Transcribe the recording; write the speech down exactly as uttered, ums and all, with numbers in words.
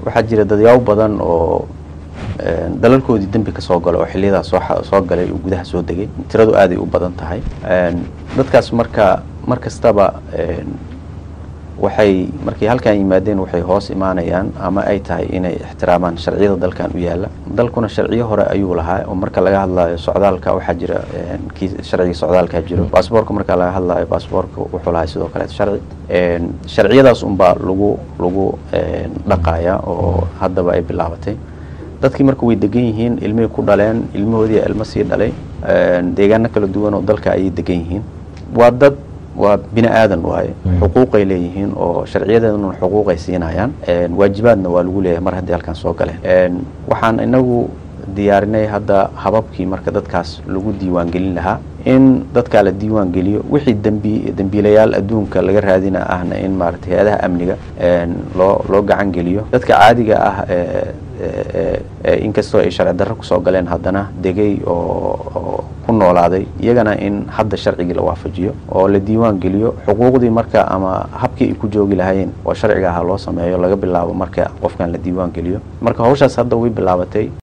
waxaa jira dadyaabo badan oo dalalkoodii dambi ka soo galay oo xilliyada soo soo galay oo gudaha soo degay tiradu aad ay u badan tahay dadkaas marka markastaba waxay markii halkan yimaadeen waxay hoos imaanayaan ama ay tahay inay ixtiraamaan sharciyada dalkan u yaala dalkuna sharciyo hore ayuu lahaa oo marka laga hadlayo socdaalka waxa jira sharciga socdaalka jiro baasaboorka marka laga hadlayo baasaboorka wuxuu lahaa sidoo kale sharci een sharciyadaas un baa lagu lagu dhaqaaya oo haddaba ay bilaabatay dadkii marka way degan yihiin ilmihii ku dhaleen ilmahoodii ilmo sii dhalay deegaano kala duwan oo dalka ay degan yihiin waa dad waa bini aadan waaye xuquuq ay leeyihiin oo sharciyadeeduna xuquuq ay siinayaan waajibaadna waa lagu leeyahay mar haddii halkan soo galeen waxaan inagu diyaarinay hadda hababkii marka dadkaas lagu diiwaan gelin lahaa in dadka la diiwaan geliyo wixii dambi dambiilayaal adduunka laga raadina ahna in maaragtay hay'adaha amniga loo loo gacan geliyo dadka caadiga ah ee inkastoo ay sharci darro ku soo galeen haddana degay oo ku noolaaday iyagana in hadda sharciga la waafajiyo oo la diiwaan geliyo xuquuqdii marka ama habkii ay ku joogi lahaayeen oo sharciga ah loo sameeyo laga bilaabo marka qofkan la diiwaan geliyo marka hawshaas hadda way bilaabatay